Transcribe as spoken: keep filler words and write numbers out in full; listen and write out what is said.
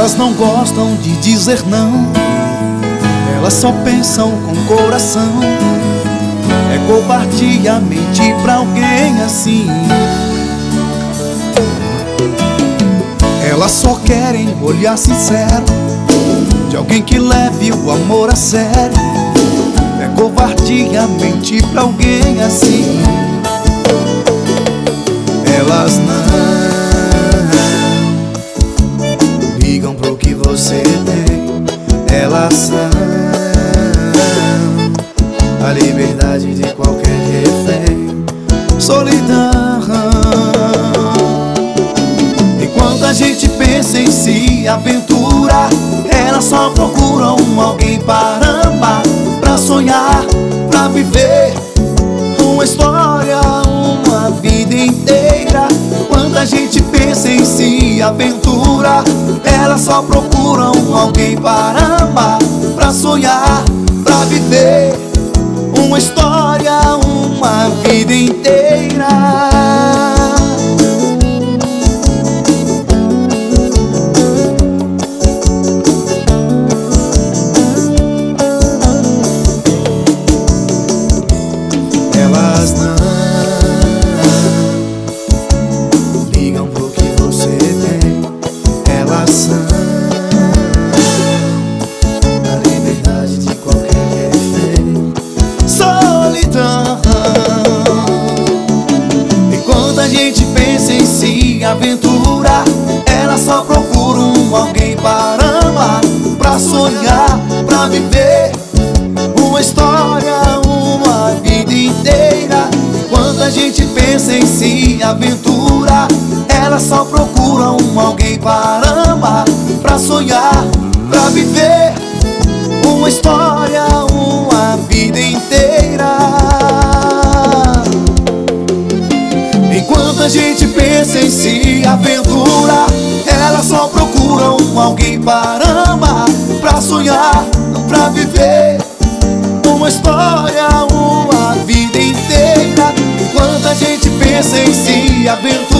Elas não gostam de dizer não, elas só pensam com o coração. É covardia mentir pra alguém assim. Elas só querem um olhar sincero de alguém que leve o amor a sério. É covardia mentir pra alguém assim. Elas não ligam pro que você tem. Elas são a liberdade de qualquer refém. Solidão. Enquanto a gente pensa em se aventurar, elas só procuram alguém para amar, pra sonhar, pra viver uma história, uma vida inteira. Quando a gente pensa em se aventurar, elas só procuram alguém para amar, pra sonhar, pra viver uma história, uma vida inteira. Elas não ligam pro que você tem. Elas são a liberdade de qualquer refém. Solidão. Enquanto a gente pensa em se aventurar, elas só procuram alguém para amar, pra sonhar, pra viver uma história, uma vida inteira. Quando a gente pensa em se aventurar, elas só procuram alguém para amar, pra sonhar, pra viver uma história, uma vida inteira. Enquanto a gente pensa em se aventurar, elas só procuram alguém para amar, pra sonhar, pra viver uma história, uma vida inteira. Enquanto a gente pensa em se aventurar,